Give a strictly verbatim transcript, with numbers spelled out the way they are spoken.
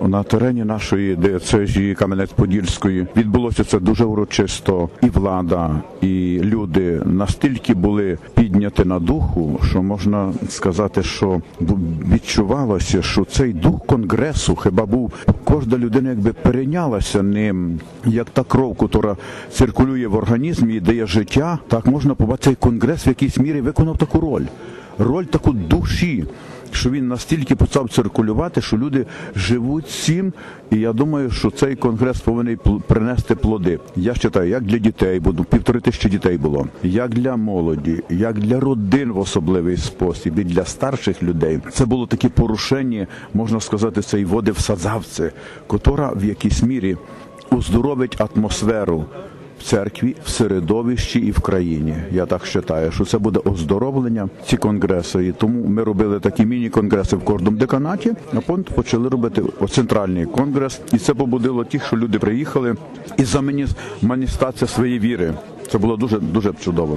на терені нашої дієцезії Кам'янець-Подільської. Відбулося це дуже урочисто. І влада, і люди настільки були підняті на духу, що можна сказати, що відчувалося, що цей дух конгресу хіба був, кожна людина якби перейнялася ним, як та кров, яка циркулює в організмі і дає життя, так можна побачити, цей конгрес в якійсь мірі виконав таку роль. Роль таку душі, що він настільки почав циркулювати, що люди живуть цим, і я думаю, що цей конгрес повинен принести плоди. Я вважаю, як для дітей, бо півтори тисячі дітей було, як для молоді, як для родин в особливий спосіб, і для старших людей. Це було таке порушення, можна сказати, цієї води в сadzавці, котра в якійсь мірі оздоровить атмосферу в церкві, в середовищі і в країні. Я так вважаю, що це буде оздоровлення ці конгреси. І тому ми робили такі міні-конгреси в кожному деканаті, а потім почали робити центральний конгрес. І це побудило тих, що люди приїхали і за маніфестацію своєї віри. Це було дуже, дуже чудово.